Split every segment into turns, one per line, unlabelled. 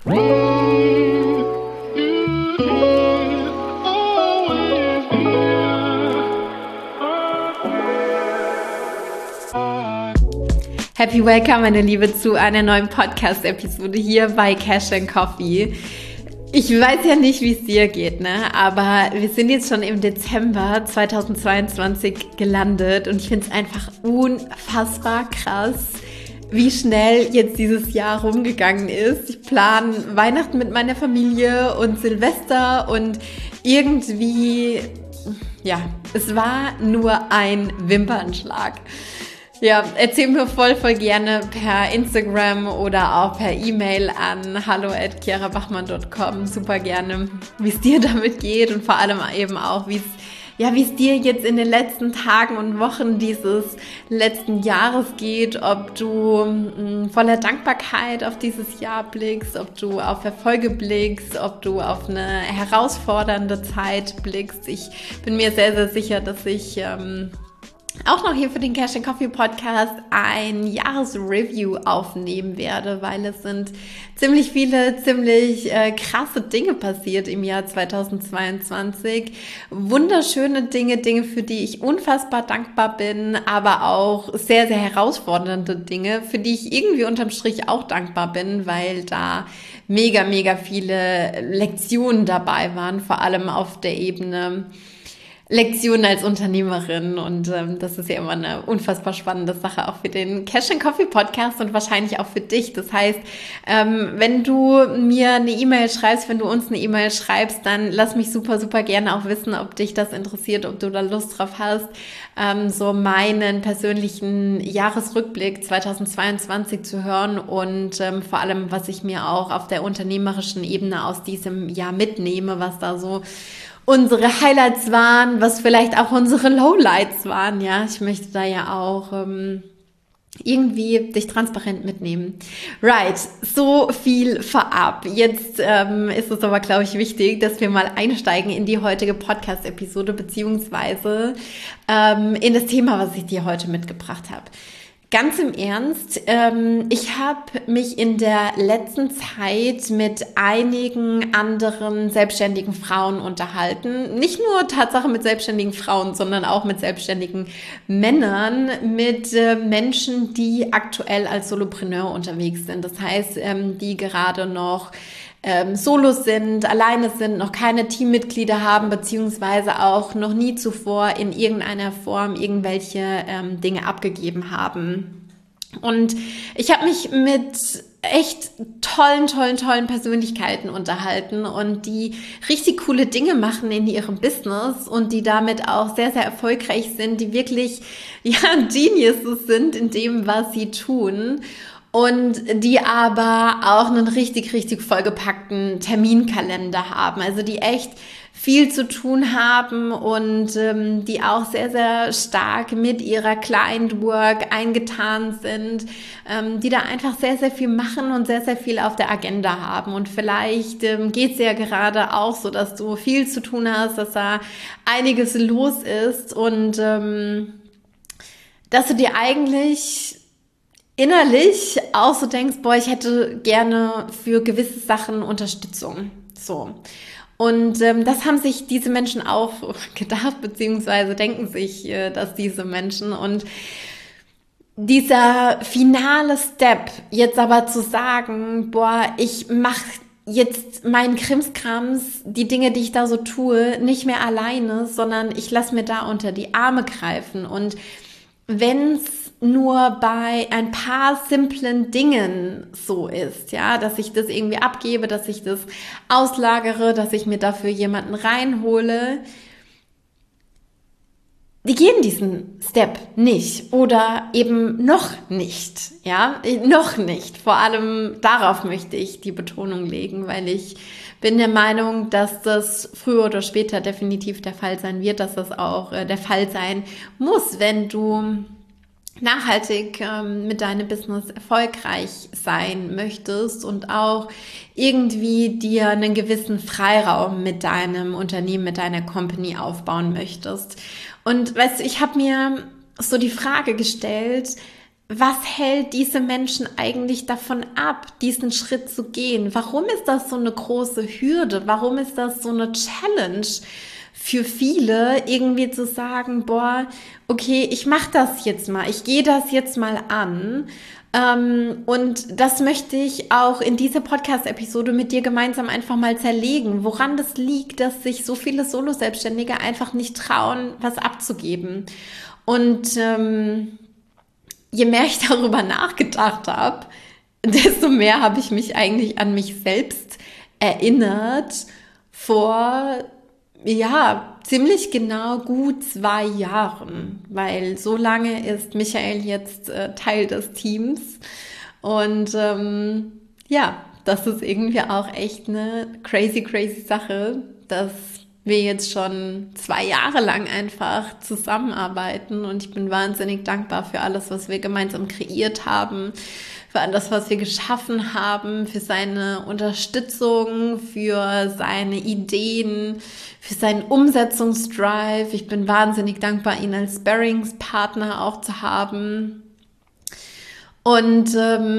Happy Welcome, meine Liebe, zu einer neuen Podcast-Episode hier bei Cash & Coffee. Ich weiß ja nicht, wie es dir geht, ne? Aber wir sind jetzt schon im Dezember 2022 gelandet und ich finde es einfach unfassbar krass, wie schnell jetzt dieses Jahr rumgegangen ist. Ich plane Weihnachten mit meiner Familie und Silvester und irgendwie, ja, es war nur ein Wimpernschlag. Ja, erzähl mir voll gerne per Instagram oder auch per E-Mail an hallo@chiarabachmann.com super gerne, wie es dir damit geht und vor allem eben auch, wie es dir jetzt in den letzten Tagen und Wochen dieses letzten Jahres geht, ob du voller Dankbarkeit auf dieses Jahr blickst, ob du auf Erfolge blickst, ob du auf eine herausfordernde Zeit blickst. Ich bin mir sehr, sehr sicher, dass ich auch noch hier für den Cash & Coffee Podcast ein Jahresreview aufnehmen werde, weil es sind ziemlich viele, krasse Dinge passiert im Jahr 2022. Wunderschöne Dinge, für die ich unfassbar dankbar bin, aber auch sehr, sehr herausfordernde Dinge, für die ich irgendwie unterm Strich auch dankbar bin, weil da mega viele Lektionen dabei waren, vor allem auf der Ebene Lektionen als Unternehmerin und das ist ja immer eine unfassbar spannende Sache, auch für den Cash & Coffee Podcast und wahrscheinlich auch für dich. Das heißt, wenn du mir eine E-Mail schreibst, wenn du uns eine E-Mail schreibst, dann lass mich super gerne auch wissen, ob dich das interessiert, ob du da Lust drauf hast, so meinen persönlichen Jahresrückblick 2022 zu hören und vor allem, was ich mir auch auf der unternehmerischen Ebene aus diesem Jahr mitnehme, was da so unsere Highlights waren, was vielleicht auch unsere Lowlights waren, ja. Ich möchte da ja auch irgendwie dich transparent mitnehmen. Right, so viel vorab. Jetzt ist es aber, glaube ich, wichtig, dass wir mal einsteigen in die heutige Podcast-Episode beziehungsweise in das Thema, was ich dir heute mitgebracht habe. Ganz im Ernst, ich habe mich in der letzten Zeit mit einigen anderen selbstständigen Frauen unterhalten. Nicht nur Tatsache mit selbstständigen Frauen, sondern auch mit selbstständigen Männern, mit Menschen, die aktuell als Solopreneur unterwegs sind. Das heißt, die gerade noch Solos sind, alleine sind, noch keine Teammitglieder haben, beziehungsweise auch noch nie zuvor in irgendeiner Form irgendwelche Dinge abgegeben haben. Und ich habe mich mit echt tollen Persönlichkeiten unterhalten und die richtig coole Dinge machen in ihrem Business und die damit auch sehr, sehr erfolgreich sind, die wirklich, Geniuses sind in dem, was sie tun. Und die aber auch einen richtig vollgepackten Terminkalender haben, also die echt viel zu tun haben und die auch sehr, sehr stark mit ihrer Client Work eingetan sind, die da einfach sehr, sehr viel machen und sehr, sehr viel auf der Agenda haben. Und vielleicht geht es ja gerade auch so, dass du viel zu tun hast, dass da einiges los ist und dass du dir eigentlich innerlich auch so denkst, ich hätte gerne für gewisse Sachen Unterstützung. So. Und das haben sich diese Menschen auch gedacht, beziehungsweise denken sich dass diese Menschen. Und dieser finale Step, jetzt aber zu sagen, ich mache jetzt meinen Krimskrams, die Dinge, die ich da so tue, nicht mehr alleine, sondern ich lasse mir da unter die Arme greifen. Und wenn's nur bei ein paar simplen Dingen so ist, ja, dass ich das irgendwie abgebe, dass ich das auslagere, dass ich mir dafür jemanden reinhole, die gehen diesen Step nicht oder eben noch nicht, ja, noch nicht. Vor allem darauf möchte ich die Betonung legen, weil ich bin der Meinung, dass das früher oder später definitiv der Fall sein wird, dass das auch der Fall sein muss, wenn du nachhaltig mit deinem Business erfolgreich sein möchtest und auch irgendwie dir einen gewissen Freiraum mit deinem Unternehmen, mit deiner Company aufbauen möchtest. Und weißt du, ich habe mir so die Frage gestellt, was hält diese Menschen eigentlich davon ab, diesen Schritt zu gehen? Warum ist das so eine große Hürde? Warum ist das so eine Challenge für viele, irgendwie zu sagen, boah, okay, ich mache das jetzt mal, ich gehe das jetzt mal an. Und das möchte ich auch in dieser Podcast-Episode mit dir gemeinsam einfach mal zerlegen, woran das liegt, dass sich so viele Solo-Selbstständige einfach nicht trauen, was abzugeben. Und je mehr ich darüber nachgedacht habe, desto mehr habe ich mich eigentlich an mich selbst erinnert vor, ziemlich genau gut 2 Jahren, weil so lange ist Michael jetzt Teil des Teams und das ist irgendwie auch echt eine crazy Sache, dass wir jetzt schon 2 Jahre lang einfach zusammenarbeiten und ich bin wahnsinnig dankbar für alles, was wir gemeinsam kreiert haben, für alles, was wir geschaffen haben, für seine Unterstützung, für seine Ideen, für seinen Umsetzungsdrive. Ich bin wahnsinnig dankbar, ihn als Sparringspartner auch zu haben. Und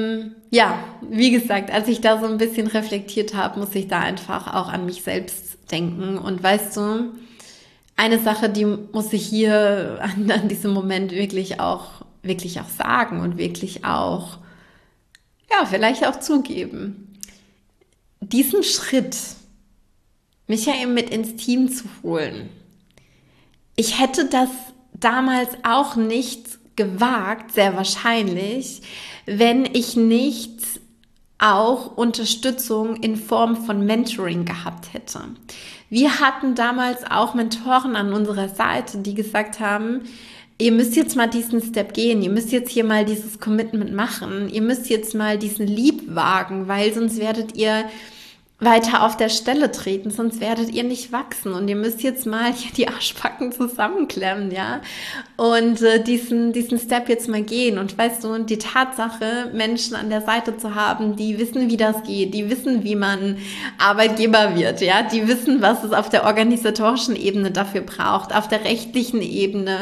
wie gesagt, als ich da so ein bisschen reflektiert habe, muss ich da einfach auch an mich selbst denken. Und weißt du, eine Sache, die muss ich hier an diesem Moment wirklich auch sagen und wirklich auch, vielleicht auch zugeben. Diesen Schritt, Michael mit ins Team zu holen, ich hätte das damals auch nicht gewagt, sehr wahrscheinlich, wenn ich nicht auch Unterstützung in Form von Mentoring gehabt hätte. Wir hatten damals auch Mentoren an unserer Seite, die gesagt haben, ihr müsst jetzt mal diesen Step gehen, ihr müsst jetzt hier mal dieses Commitment machen, ihr müsst jetzt mal diesen Leap wagen, weil sonst werdet ihr weiter auf der Stelle treten, sonst werdet ihr nicht wachsen und ihr müsst jetzt mal hier die Arschbacken zusammenklemmen, ja, und diesen Step jetzt mal gehen. Und weißt du, die Tatsache, Menschen an der Seite zu haben, die wissen, wie das geht, die wissen, wie man Arbeitgeber wird, ja, die wissen, was es auf der organisatorischen Ebene dafür braucht, auf der rechtlichen Ebene,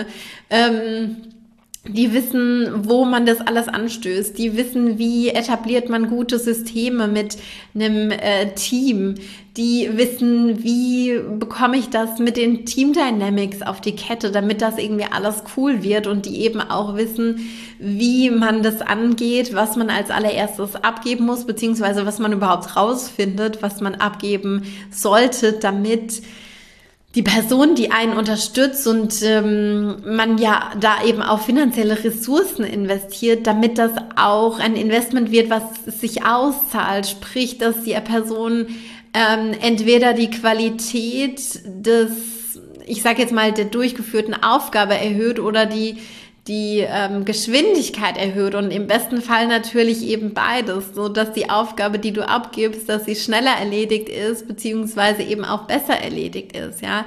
die wissen, wo man das alles anstößt. Die wissen, wie etabliert man gute Systeme mit einem Team. Die wissen, wie bekomme ich das mit den Team Dynamics auf die Kette, damit das irgendwie alles cool wird. Und die eben auch wissen, wie man das angeht, was man als allererstes abgeben muss, beziehungsweise was man überhaupt rausfindet, was man abgeben sollte, damit die Person, die einen unterstützt und man ja da eben auch finanzielle Ressourcen investiert, damit das auch ein Investment wird, was sich auszahlt, sprich, dass die Person entweder die Qualität des, ich sage jetzt mal, der durchgeführten Aufgabe erhöht oder die Geschwindigkeit erhöht und im besten Fall natürlich eben beides, so dass die Aufgabe, die du abgibst, dass sie schneller erledigt ist, beziehungsweise eben auch besser erledigt ist, ja.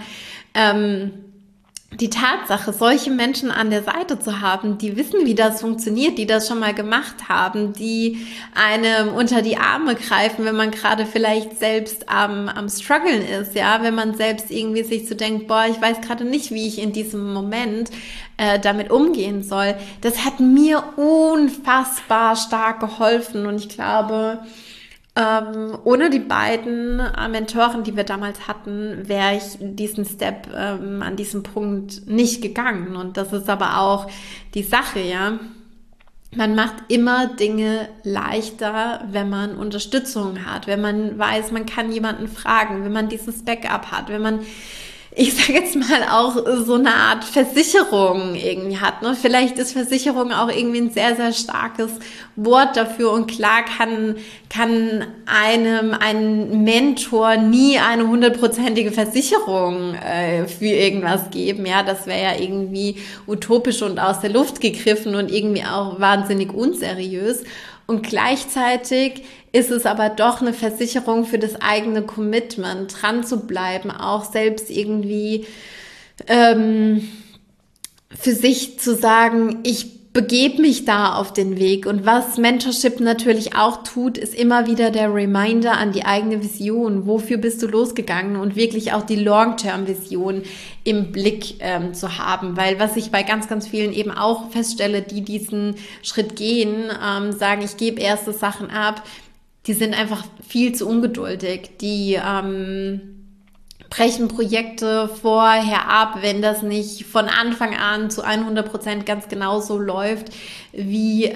Die Tatsache, solche Menschen an der Seite zu haben, die wissen, wie das funktioniert, die das schon mal gemacht haben, die einem unter die Arme greifen, wenn man gerade vielleicht selbst am Struggeln ist, ja, wenn man selbst irgendwie sich so denkt, boah, ich weiß gerade nicht, wie ich in diesem Moment damit umgehen soll. Das hat mir unfassbar stark geholfen und ich glaube, ohne die beiden Mentoren, die wir damals hatten, wäre ich diesen Step an diesem Punkt nicht gegangen. Und das ist aber auch die Sache, ja. Man macht immer Dinge leichter, wenn man Unterstützung hat, wenn man weiß, man kann jemanden fragen, wenn man dieses Backup hat, wenn man, ich sage jetzt mal, auch so eine Art Versicherung irgendwie hat. Ne? Vielleicht ist Versicherung auch irgendwie ein sehr, sehr starkes Wort dafür. Und klar kann einem ein Mentor nie eine 100%ige Versicherung für irgendwas geben. Ja, das wäre ja irgendwie utopisch und aus der Luft gegriffen und irgendwie auch wahnsinnig unseriös. Und gleichzeitig ist es aber doch eine Versicherung für das eigene Commitment, dran zu bleiben, auch selbst irgendwie für sich zu sagen, ich begebe mich da auf den Weg. Und was Mentorship natürlich auch tut, ist immer wieder der Reminder an die eigene Vision. Wofür bist du losgegangen? Und wirklich auch die Long-Term-Vision im Blick zu haben. Weil was ich bei ganz, ganz vielen eben auch feststelle, die diesen Schritt gehen, sagen, ich gebe erste Sachen ab, die sind einfach viel zu ungeduldig. Die brechen Projekte vorher ab, wenn das nicht von Anfang an zu 100% ganz genau so läuft, wie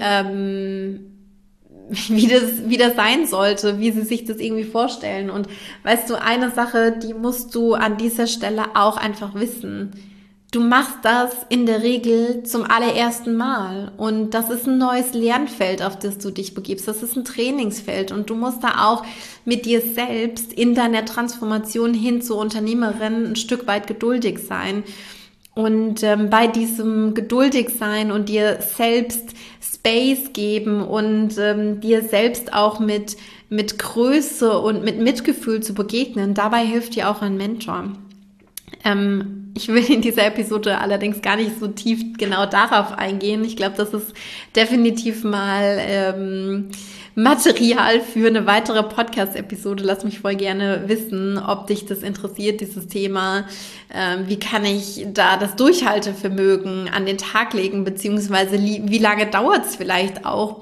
das sein sollte, wie sie sich das irgendwie vorstellen. Und weißt du, eine Sache, die musst du an dieser Stelle auch einfach wissen. Du machst das in der Regel zum allerersten Mal und das ist ein neues Lernfeld, auf das du dich begibst. Das ist ein Trainingsfeld und du musst da auch mit dir selbst in deiner Transformation hin zur Unternehmerin ein Stück weit geduldig sein. Und bei diesem geduldig sein und dir selbst Space geben und dir selbst auch mit Größe und mit Mitgefühl zu begegnen, dabei hilft dir auch ein Mentor. Ich will in dieser Episode allerdings gar nicht so tief genau darauf eingehen. Ich glaube, das ist definitiv mal Material für eine weitere Podcast-Episode. Lass mich voll gerne wissen, ob dich das interessiert, dieses Thema. Wie kann ich da das Durchhaltevermögen an den Tag legen, beziehungsweise wie lange dauert es vielleicht auch,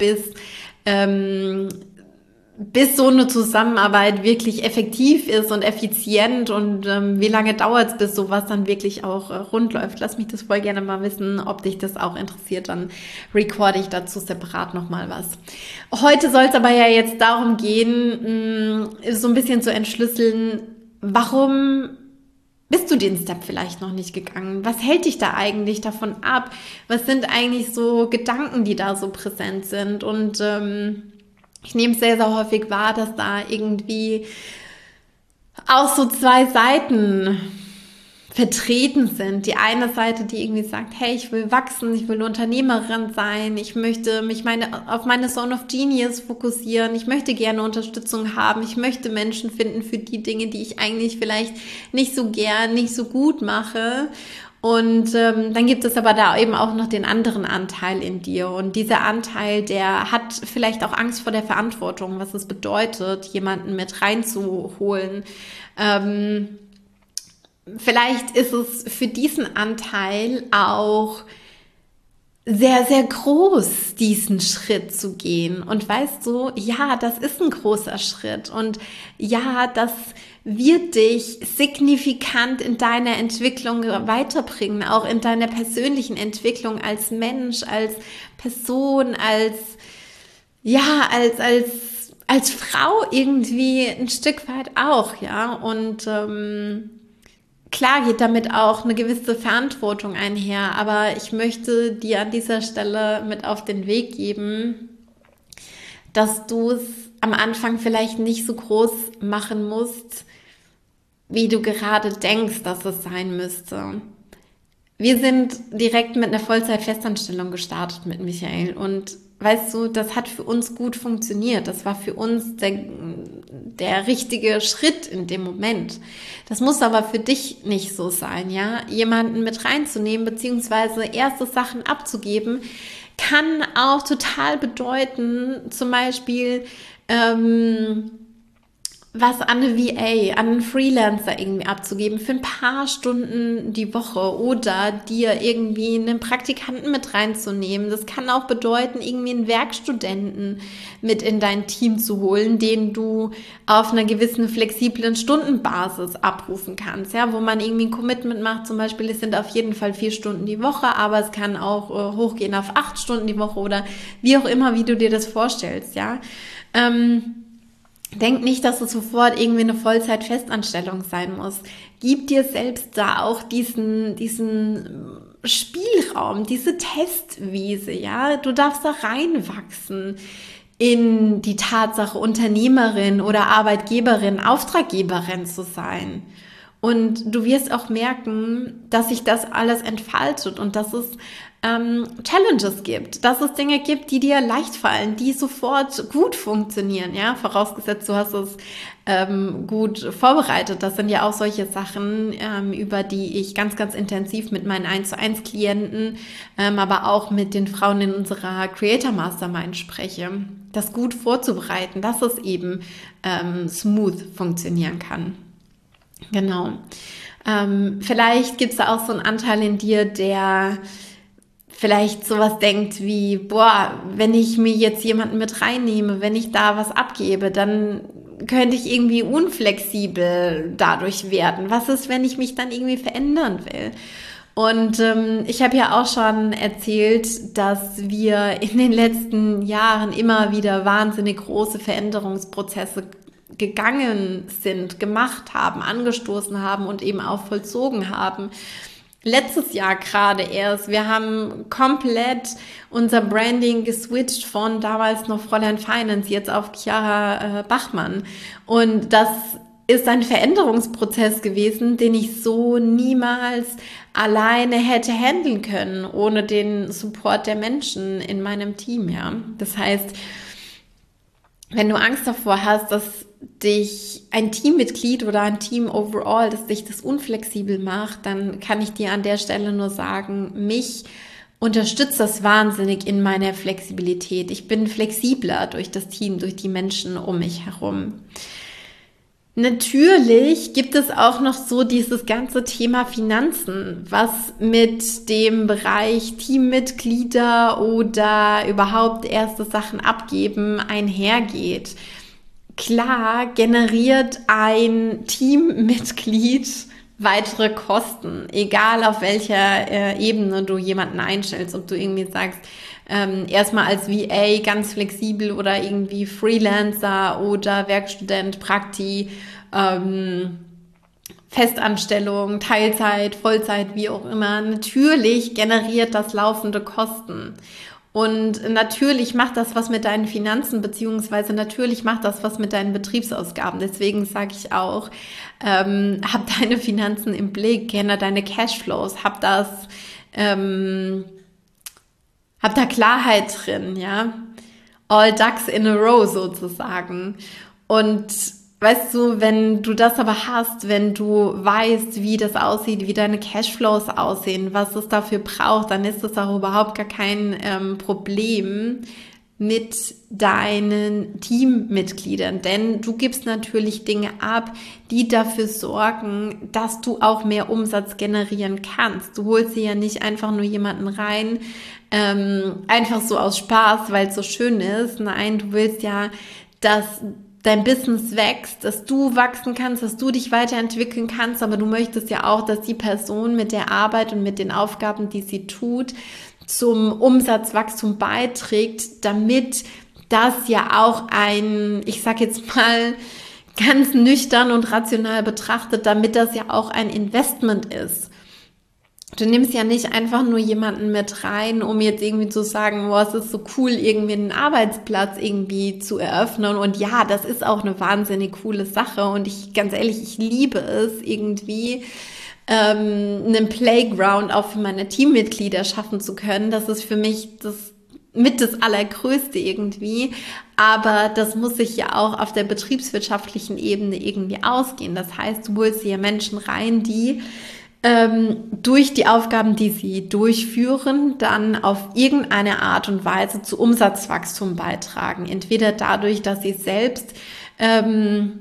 bis so eine Zusammenarbeit wirklich effektiv ist und effizient und wie lange dauert es, bis sowas dann wirklich auch rund läuft. Lass mich das voll gerne mal wissen, ob dich das auch interessiert, dann recorde ich dazu separat nochmal was. Heute soll es aber ja jetzt darum gehen, so ein bisschen zu entschlüsseln, warum bist du den Step vielleicht noch nicht gegangen? Was hält dich da eigentlich davon ab? Was sind eigentlich so Gedanken, die da so präsent sind? Und ich nehme es sehr, sehr häufig wahr, dass da irgendwie auch so zwei Seiten vertreten sind. Die eine Seite, die irgendwie sagt, hey, ich will wachsen, ich will Unternehmerin sein, ich möchte mich auf meine Zone of Genius fokussieren, ich möchte gerne Unterstützung haben, ich möchte Menschen finden für die Dinge, die ich eigentlich vielleicht nicht so gern, nicht so gut mache. Und dann gibt es aber da eben auch noch den anderen Anteil in dir. Und dieser Anteil, der hat vielleicht auch Angst vor der Verantwortung, was es bedeutet, jemanden mit reinzuholen. Vielleicht ist es für diesen Anteil auch sehr, sehr groß, diesen Schritt zu gehen. Und weißt du, ja, das ist ein großer Schritt. Und ja, das wird dich signifikant in deiner Entwicklung weiterbringen, auch in deiner persönlichen Entwicklung als Mensch, als Person, als Frau irgendwie ein Stück weit auch, ja. Und klar geht damit auch eine gewisse Verantwortung einher, aber ich möchte dir an dieser Stelle mit auf den Weg geben, dass du es am Anfang vielleicht nicht so groß machen musst, wie du gerade denkst, dass es sein müsste. Wir sind direkt mit einer Vollzeit-Festanstellung gestartet mit Michael und weißt du, das hat für uns gut funktioniert. Das war für uns der richtige Schritt in dem Moment. Das muss aber für dich nicht so sein, ja? Jemanden mit reinzunehmen, beziehungsweise erste Sachen abzugeben, kann auch total bedeuten, zum Beispiel, was an eine VA, an einen Freelancer irgendwie abzugeben für ein paar Stunden die Woche oder dir irgendwie einen Praktikanten mit reinzunehmen. Das kann auch bedeuten, irgendwie einen Werkstudenten mit in dein Team zu holen, den du auf einer gewissen flexiblen Stundenbasis abrufen kannst, ja, wo man irgendwie ein Commitment macht, zum Beispiel, es sind auf jeden Fall 4 Stunden die Woche, aber es kann auch hochgehen auf 8 Stunden die Woche oder wie auch immer, wie du dir das vorstellst, ja. Denk nicht, dass es sofort irgendwie eine Vollzeit-Festanstellung sein muss. Gib dir selbst da auch diesen Spielraum, diese Testwiese, ja. Du darfst da reinwachsen in die Tatsache, Unternehmerin oder Arbeitgeberin, Auftraggeberin zu sein. Und du wirst auch merken, dass sich das alles entfaltet und dass es Challenges gibt, dass es Dinge gibt, die dir leicht fallen, die sofort gut funktionieren, ja, vorausgesetzt, du hast es gut vorbereitet. Das sind ja auch solche Sachen, über die ich ganz, ganz intensiv mit meinen 1:1 Klienten, aber auch mit den Frauen in unserer Creator Mastermind spreche, das gut vorzubereiten, dass es eben smooth funktionieren kann. Genau. Vielleicht gibt es da auch so einen Anteil in dir, der vielleicht sowas denkt wie, boah, wenn ich mir jetzt jemanden mit reinnehme, wenn ich da was abgebe, dann könnte ich irgendwie unflexibel dadurch werden. Was ist, wenn ich mich dann irgendwie verändern will? Und ich habe ja auch schon erzählt, dass wir in den letzten Jahren immer wieder wahnsinnig große Veränderungsprozesse gegangen sind, gemacht haben, angestoßen haben und eben auch vollzogen haben. Letztes Jahr gerade erst. Wir haben komplett unser Branding geswitcht von damals noch Fräulein Finance, jetzt auf Chiara Bachmann. Und das ist ein Veränderungsprozess gewesen, den ich so niemals alleine hätte handeln können, ohne den Support der Menschen in meinem Team, ja. Das heißt, wenn du Angst davor hast, dass dich ein Teammitglied oder ein Team overall, dass dich das unflexibel macht, dann kann ich dir an der Stelle nur sagen, mich unterstützt das wahnsinnig in meiner Flexibilität. Ich bin flexibler durch das Team, durch die Menschen um mich herum. Natürlich gibt es auch noch so dieses ganze Thema Finanzen, was mit dem Bereich Teammitglieder oder überhaupt erste Sachen abgeben einhergeht. Klar generiert ein Teammitglied weitere Kosten, egal auf welcher Ebene du jemanden einstellst, ob du irgendwie sagst, erstmal als VA ganz flexibel oder irgendwie Freelancer oder Werkstudent, Prakti, Festanstellung, Teilzeit, Vollzeit, wie auch immer. Natürlich generiert das laufende Kosten. Und natürlich macht das was mit deinen Finanzen, beziehungsweise natürlich macht das was mit deinen Betriebsausgaben. Deswegen sage ich auch, hab deine Finanzen im Blick, kenne deine Cashflows, hab da Klarheit drin, ja. All ducks in a row sozusagen. Und weißt du, wenn du das aber hast, wenn du weißt, wie das aussieht, wie deine Cashflows aussehen, was es dafür braucht, dann ist das auch überhaupt gar kein Problem mit deinen Teammitgliedern. Denn du gibst natürlich Dinge ab, die dafür sorgen, dass du auch mehr Umsatz generieren kannst. Du holst dir ja nicht einfach nur jemanden rein, einfach so aus Spaß, weil es so schön ist. Nein, du willst ja, dass dein Business wächst, dass du wachsen kannst, dass du dich weiterentwickeln kannst, aber du möchtest ja auch, dass die Person mit der Arbeit und mit den Aufgaben, die sie tut, zum Umsatzwachstum beiträgt, damit das ja auch ich sag jetzt mal ganz nüchtern und rational betrachtet, damit das ja auch ein Investment ist. Du nimmst ja nicht einfach nur jemanden mit rein, um jetzt irgendwie zu sagen, boah, es ist so cool, irgendwie einen Arbeitsplatz irgendwie zu eröffnen. Und ja, das ist auch eine wahnsinnig coole Sache. Und ganz ehrlich, ich liebe es irgendwie, einen Playground auch für meine Teammitglieder schaffen zu können. Das ist für mich das Allergrößte irgendwie. Aber das muss sich ja auch auf der betriebswirtschaftlichen Ebene irgendwie ausgehen. Das heißt, du holst hier Menschen rein, die durch die Aufgaben, die sie durchführen, dann auf irgendeine Art und Weise zu Umsatzwachstum beitragen. Entweder dadurch, dass sie selbst an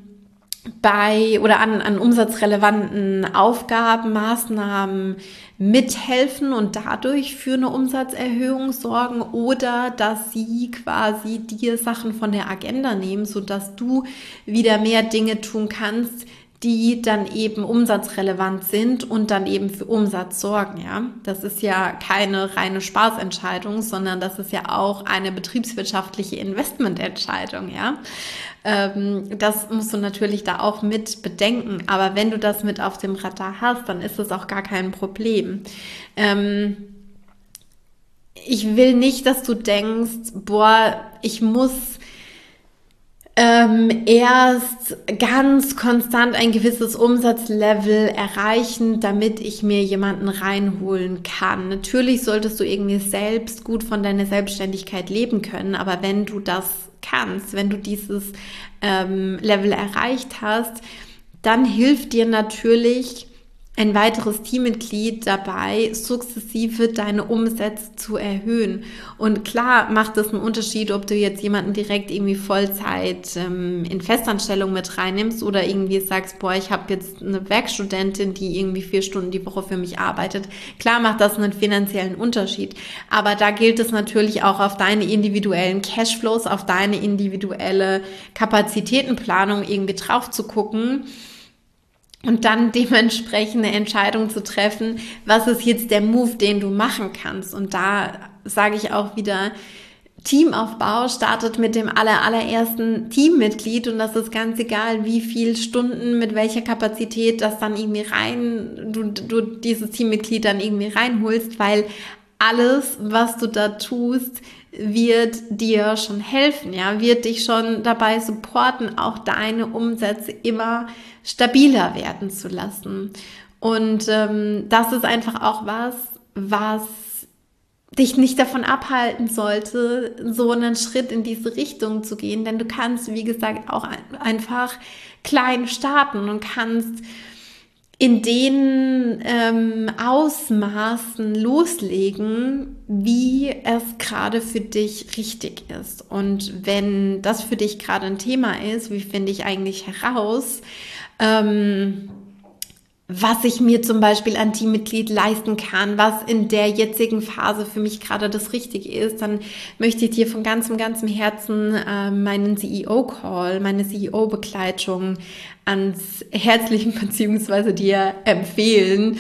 umsatzrelevanten Aufgaben, Maßnahmen mithelfen und dadurch für eine Umsatzerhöhung sorgen, oder dass sie quasi dir Sachen von der Agenda nehmen, sodass du wieder mehr Dinge tun kannst, die dann eben umsatzrelevant sind und dann eben für Umsatz sorgen, ja. Das ist ja keine reine Spaßentscheidung, sondern das ist ja auch eine betriebswirtschaftliche Investmententscheidung, ja. Das musst du natürlich da auch mit bedenken, aber wenn du das mit auf dem Radar hast, dann ist es auch gar kein Problem. Ich will nicht, dass du denkst, boah, ich muss erst ganz konstant ein gewisses Umsatzlevel erreichen, damit ich mir jemanden reinholen kann. Natürlich solltest du irgendwie selbst gut von deiner Selbstständigkeit leben können, aber wenn du das kannst, wenn du dieses Level erreicht hast, dann hilft dir natürlich ein weiteres Teammitglied dabei, sukzessive deine Umsätze zu erhöhen. Und klar macht das einen Unterschied, ob du jetzt jemanden direkt irgendwie Vollzeit in Festanstellung mit reinnimmst oder irgendwie sagst, boah, ich habe jetzt eine Werkstudentin, die irgendwie 4 Stunden die Woche für mich arbeitet. Klar macht das einen finanziellen Unterschied. Aber da gilt es natürlich auch auf deine individuellen Cashflows, auf deine individuelle Kapazitätenplanung irgendwie drauf zu gucken. Und dann dementsprechend eine Entscheidung zu treffen, was ist jetzt der Move, den du machen kannst. Und da sage ich auch wieder, Teamaufbau startet mit dem allerersten Teammitglied und das ist ganz egal, wie viel Stunden, mit welcher Kapazität das dann irgendwie du dieses Teammitglied dann irgendwie reinholst, weil alles, was du da tust, wird dir schon helfen, ja, wird dich schon dabei supporten, auch deine Umsätze immer stabiler werden zu lassen. Und das ist einfach auch was dich nicht davon abhalten sollte, so einen Schritt in diese Richtung zu gehen, denn du kannst, wie gesagt, auch einfach klein starten und kannst in den Ausmaßen loslegen, wie es gerade für dich richtig ist. Und wenn das für dich gerade ein Thema ist, wie finde ich eigentlich heraus, was ich mir zum Beispiel an Teammitglied leisten kann, was in der jetzigen Phase für mich gerade das Richtige ist, dann möchte ich dir von ganzem Herzen meinen CEO-Call, meine CEO-Begleitung ans Herzlichen beziehungsweise dir empfehlen.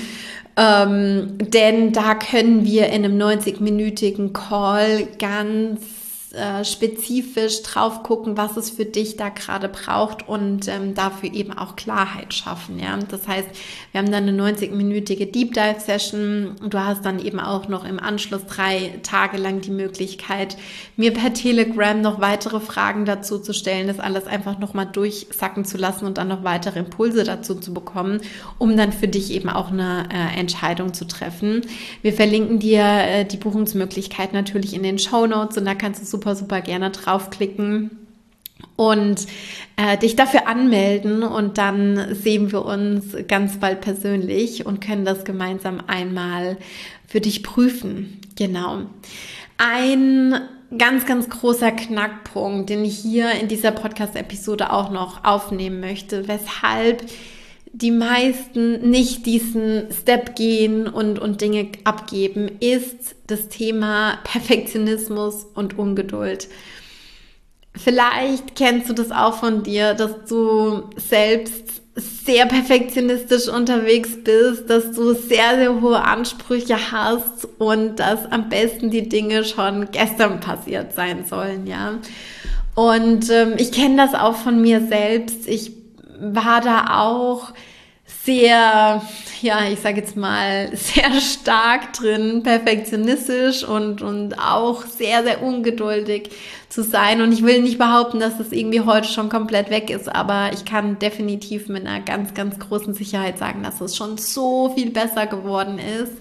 Denn da können wir in einem 90-minütigen Call ganz spezifisch drauf gucken, was es für dich da gerade braucht und dafür eben auch Klarheit schaffen. Ja? Das heißt, wir haben dann eine 90-minütige Deep Dive Session. Du hast dann eben auch noch im Anschluss 3 Tage lang die Möglichkeit, mir per Telegram noch weitere Fragen dazu zu stellen, das alles einfach nochmal durchsacken zu lassen und dann noch weitere Impulse dazu zu bekommen, um dann für dich eben auch eine Entscheidung zu treffen. Wir verlinken dir die Buchungsmöglichkeit natürlich in den Shownotes und da kannst du super gerne draufklicken und dich dafür anmelden und dann sehen wir uns ganz bald persönlich und können das gemeinsam einmal für dich prüfen. Genau. Ein ganz großer Knackpunkt, den ich hier in dieser Podcast-Episode auch noch aufnehmen möchte, weshalb die meisten nicht diesen Step gehen und Dinge abgeben, ist das Thema Perfektionismus und Ungeduld. Vielleicht kennst du das auch von dir, dass du selbst sehr perfektionistisch unterwegs bist, dass du sehr hohe Ansprüche hast und dass am besten die Dinge schon gestern passiert sein sollen, ja. Und ich kenne das auch von mir selbst. Ich war da auch sehr, ja, ich sage jetzt mal, sehr stark drin, perfektionistisch und auch sehr ungeduldig zu sein. Und ich will nicht behaupten, dass das irgendwie heute schon komplett weg ist, aber ich kann definitiv mit einer ganz großen Sicherheit sagen, dass es schon so viel besser geworden ist.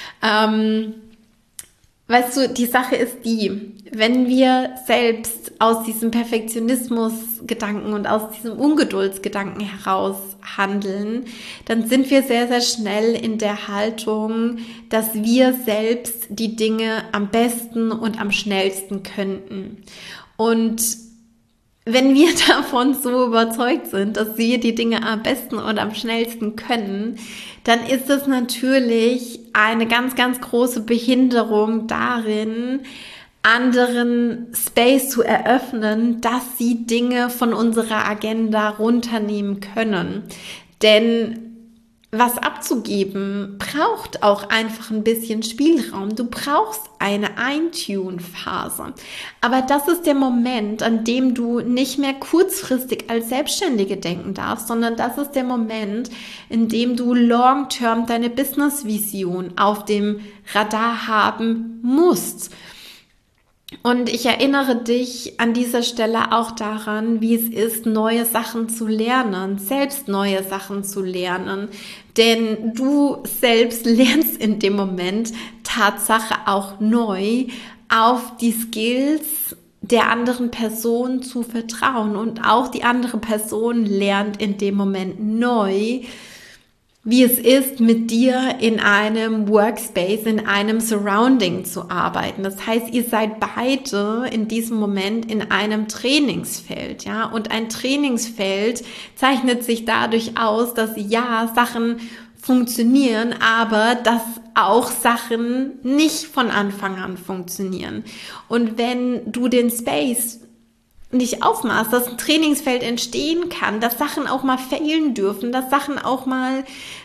Weißt du, die Sache ist die, wenn wir selbst aus diesem Perfektionismus-Gedanken und aus diesem Ungeduldsgedanken heraus handeln, dann sind wir sehr schnell in der Haltung, dass wir selbst die Dinge am besten und am schnellsten könnten. Und wenn wir davon so überzeugt sind, dass wir die Dinge am besten und am schnellsten können, dann ist es natürlich eine ganz große Behinderung darin, anderen Space zu eröffnen, dass sie Dinge von unserer Agenda runternehmen können. Denn was abzugeben, braucht auch einfach ein bisschen Spielraum. Du brauchst eine Eintune-Phase. Aber das ist der Moment, an dem du nicht mehr kurzfristig als Selbstständige denken darfst, sondern das ist der Moment, in dem du long-term deine Business-Vision auf dem Radar haben musst. Und ich erinnere dich an dieser Stelle auch daran, wie es ist, neue Sachen zu lernen, selbst neue Sachen zu lernen. Denn du selbst lernst in dem Moment Tatsache auch neu auf die Skills der anderen Person zu vertrauen. Und auch die andere Person lernt in dem Moment neu, wie es ist, mit dir in einem Workspace, in einem Surrounding zu arbeiten. Das heißt, ihr seid beide in diesem Moment in einem Trainingsfeld, ja. Und ein Trainingsfeld zeichnet sich dadurch aus, dass ja, Sachen funktionieren, aber dass auch Sachen nicht von Anfang an funktionieren. Und wenn du den Space nicht aufmachst, dass ein Trainingsfeld entstehen kann, dass Sachen auch mal failen dürfen, dass Sachen auch mal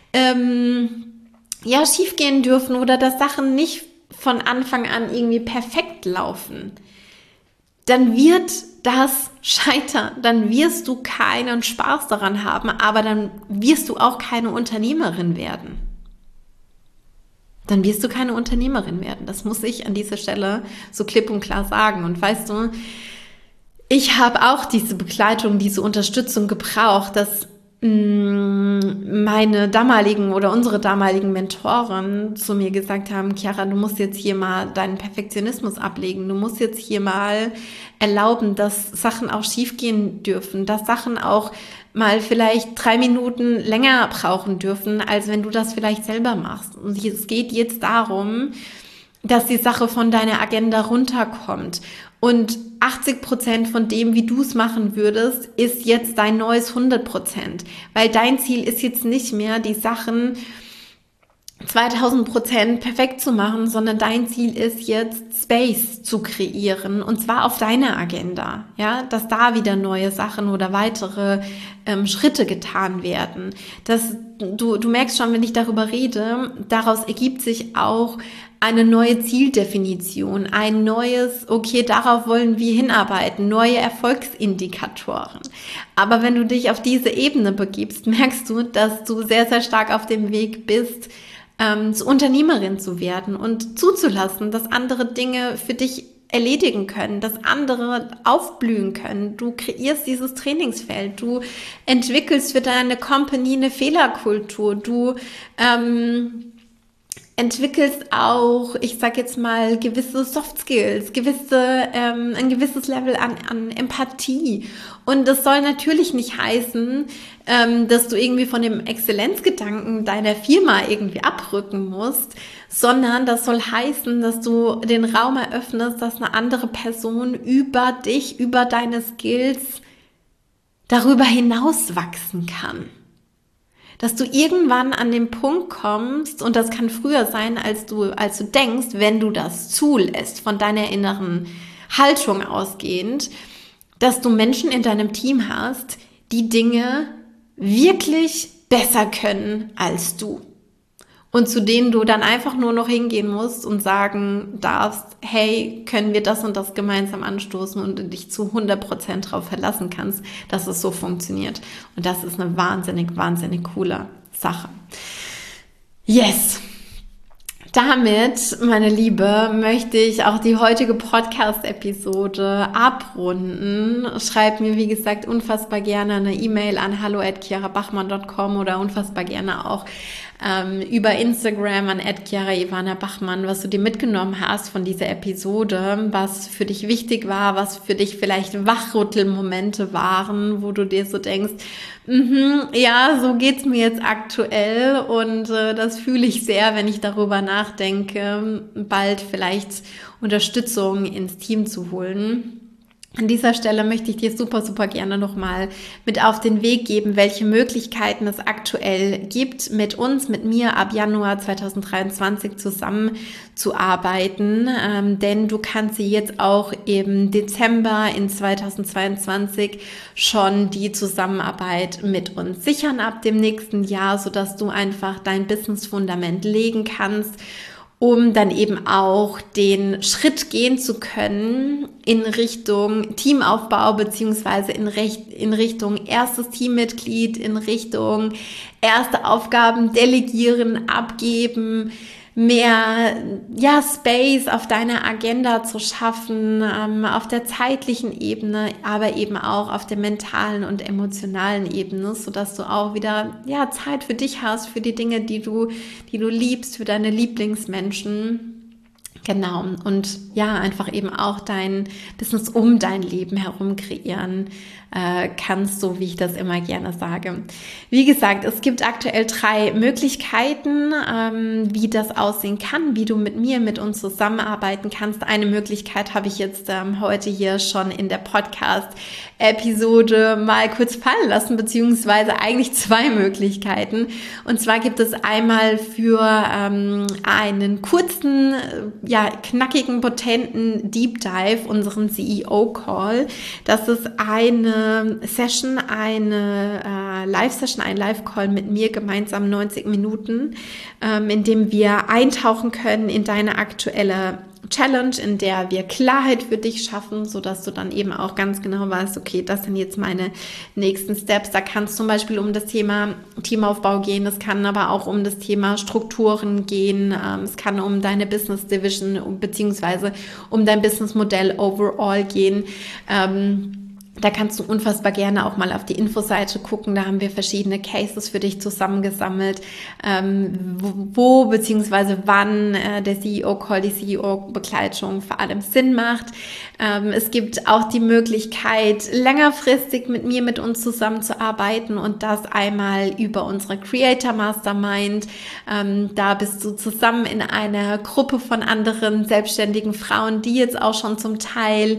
schief gehen dürfen oder dass Sachen nicht von Anfang an irgendwie perfekt laufen, dann wird das scheitern, dann wirst du keinen Spaß daran haben, aber dann wirst du auch keine Unternehmerin werden. Dann wirst du keine Unternehmerin werden. Das muss ich an dieser Stelle so klipp und klar sagen. Und weißt du, ich habe auch diese Begleitung, diese Unterstützung gebraucht, dass meine damaligen oder unsere damaligen Mentoren zu mir gesagt haben, Chiara, du musst jetzt hier mal deinen Perfektionismus ablegen. Du musst jetzt hier mal erlauben, dass Sachen auch schief gehen dürfen, dass Sachen auch mal vielleicht 3 Minuten länger brauchen dürfen, als wenn du das vielleicht selber machst. Und es geht jetzt darum, dass die Sache von deiner Agenda runterkommt. Und 80% von dem, wie du es machen würdest, ist jetzt dein neues 100%. Weil dein Ziel ist jetzt nicht mehr, die Sachen 2000% perfekt zu machen, sondern dein Ziel ist jetzt, Space zu kreieren, und zwar auf deiner Agenda, ja, dass da wieder neue Sachen oder weitere Schritte getan werden. Du merkst schon, wenn ich darüber rede, daraus ergibt sich auch eine neue Zieldefinition, ein neues, okay, darauf wollen wir hinarbeiten, neue Erfolgsindikatoren. Aber wenn du dich auf diese Ebene begibst, merkst du, dass du sehr, sehr stark auf dem Weg bist, zur Unternehmerin zu werden und zuzulassen, dass andere Dinge für dich erledigen können, dass andere aufblühen können. Du kreierst dieses Trainingsfeld, du entwickelst für deine Company eine Fehlerkultur, du entwickelst auch, ich sag jetzt mal, gewisse Soft Skills, ein gewisses Level an Empathie. Und das soll natürlich nicht heißen, dass du irgendwie von dem Exzellenzgedanken deiner Firma irgendwie abrücken musst, sondern das soll heißen, dass du den Raum eröffnest, dass eine andere Person über dich, über deine Skills darüber hinaus wachsen kann. Dass du irgendwann an den Punkt kommst, und das kann früher sein, als du denkst, wenn du das zulässt, von deiner inneren Haltung ausgehend, dass du Menschen in deinem Team hast, die Dinge wirklich besser können als du. Und zu denen du dann einfach nur noch hingehen musst und sagen darfst, hey, können wir das und das gemeinsam anstoßen, und du dich zu 100% darauf verlassen kannst, dass es so funktioniert. Und das ist eine wahnsinnig, wahnsinnig coole Sache. Yes! Damit, meine Liebe, möchte ich auch die heutige Podcast-Episode abrunden. Schreib mir, wie gesagt, unfassbar gerne eine E-Mail an hallo@chiarabachmann.com oder unfassbar gerne auch über Instagram an @chiara-ivana-bachmann, was du dir mitgenommen hast von dieser Episode, was für dich wichtig war, was für dich vielleicht Wachrüttelmomente waren, wo du dir so denkst, ja, so geht's mir jetzt aktuell, und das fühle ich sehr, wenn ich darüber nachdenke, bald vielleicht Unterstützung ins Team zu holen. An dieser Stelle möchte ich dir super, super gerne nochmal mit auf den Weg geben, welche Möglichkeiten es aktuell gibt, mit mir ab Januar 2023 zusammenzuarbeiten. Denn du kannst dir jetzt auch im Dezember in 2022 schon die Zusammenarbeit mit uns sichern ab dem nächsten Jahr, sodass du einfach dein Business-Fundament legen kannst, um dann eben auch den Schritt gehen zu können in Richtung Teamaufbau, beziehungsweise in Richtung erstes Teammitglied, in Richtung erste Aufgaben delegieren, abgeben, mehr Space auf deiner Agenda zu schaffen, auf der zeitlichen Ebene, aber eben auch auf der mentalen und emotionalen Ebene, sodass du auch wieder Zeit für dich hast, für die Dinge, die du liebst, für deine Lieblingsmenschen. Genau, und einfach eben auch dein Business um dein Leben herum kreieren kannst, so wie ich das immer gerne sage. Wie gesagt, es gibt aktuell 3 Möglichkeiten, wie das aussehen kann, wie du mit uns zusammenarbeiten kannst. Eine Möglichkeit habe ich jetzt heute hier schon in der Podcast-Episode mal kurz fallen lassen, beziehungsweise eigentlich 2 Möglichkeiten. Und zwar gibt es einmal für einen kurzen, knackigen, potenten Deep Dive, unseren CEO-Call. Das ist eine Session, eine Live-Session, ein Live-Call mit mir gemeinsam 90 Minuten, in dem wir eintauchen können in deine aktuelle Challenge, in der wir Klarheit für dich schaffen, sodass du dann eben auch ganz genau weißt, okay, das sind jetzt meine nächsten Steps. Da kann es zum Beispiel um das Thema Teamaufbau gehen, es kann aber auch um das Thema Strukturen gehen, es kann um deine Business Division beziehungsweise um dein Businessmodell overall gehen. Da kannst du unfassbar gerne auch mal auf die Infoseite gucken. Da haben wir verschiedene Cases für dich zusammengesammelt, wo beziehungsweise wann der CEO-Call, die CEO-Begleitung vor allem Sinn macht. Es gibt auch die Möglichkeit, längerfristig mit uns zusammenzuarbeiten und das einmal über unsere Creator Mastermind. Da bist du zusammen in einer Gruppe von anderen selbstständigen Frauen, die jetzt auch schon zum Teil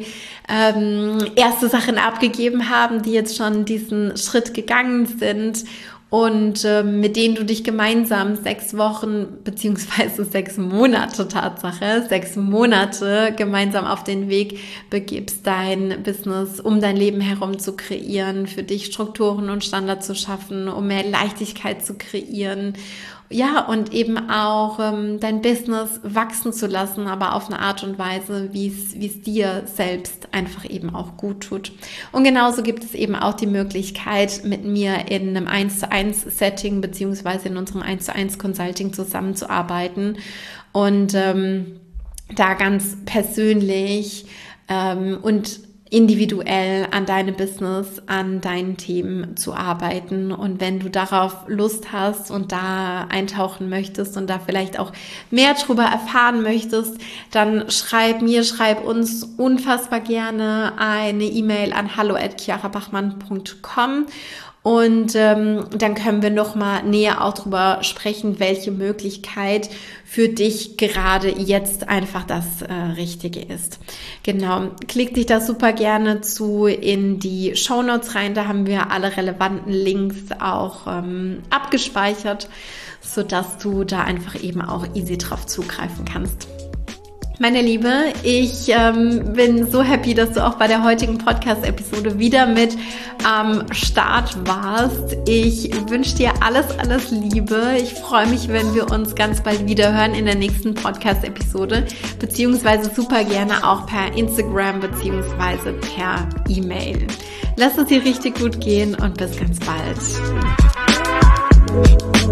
erste Sachen abgegeben haben, die jetzt schon diesen Schritt gegangen sind und mit denen du dich gemeinsam 6 Wochen beziehungsweise 6 Monate, 6 Monate gemeinsam auf den Weg begibst, dein Business um dein Leben herum zu kreieren, für dich Strukturen und Standards zu schaffen, um mehr Leichtigkeit zu kreieren. Ja, und eben auch dein Business wachsen zu lassen, aber auf eine Art und Weise, wie es dir selbst einfach eben auch gut tut. Und genauso gibt es eben auch die Möglichkeit, mit mir in einem 1:1 Setting beziehungsweise in unserem 1:1 Consulting zusammenzuarbeiten und da ganz persönlich und individuell an deinem Business, an deinen Themen zu arbeiten. Und wenn du darauf Lust hast und da eintauchen möchtest und da vielleicht auch mehr drüber erfahren möchtest, dann schreib uns unfassbar gerne eine E-Mail an hallo@chiarabachmann.com. Und dann können wir nochmal näher auch drüber sprechen, welche Möglichkeit für dich gerade jetzt einfach das Richtige ist. Genau, klick dich da super gerne in die Shownotes rein, da haben wir alle relevanten Links auch abgespeichert, sodass du da einfach eben auch easy drauf zugreifen kannst. Meine Liebe, ich bin so happy, dass du auch bei der heutigen Podcast-Episode wieder mit am Start warst. Ich wünsche dir alles Liebe. Ich freue mich, wenn wir uns ganz bald wieder hören in der nächsten Podcast-Episode, beziehungsweise super gerne auch per Instagram beziehungsweise per E-Mail. Lass es dir richtig gut gehen und bis ganz bald.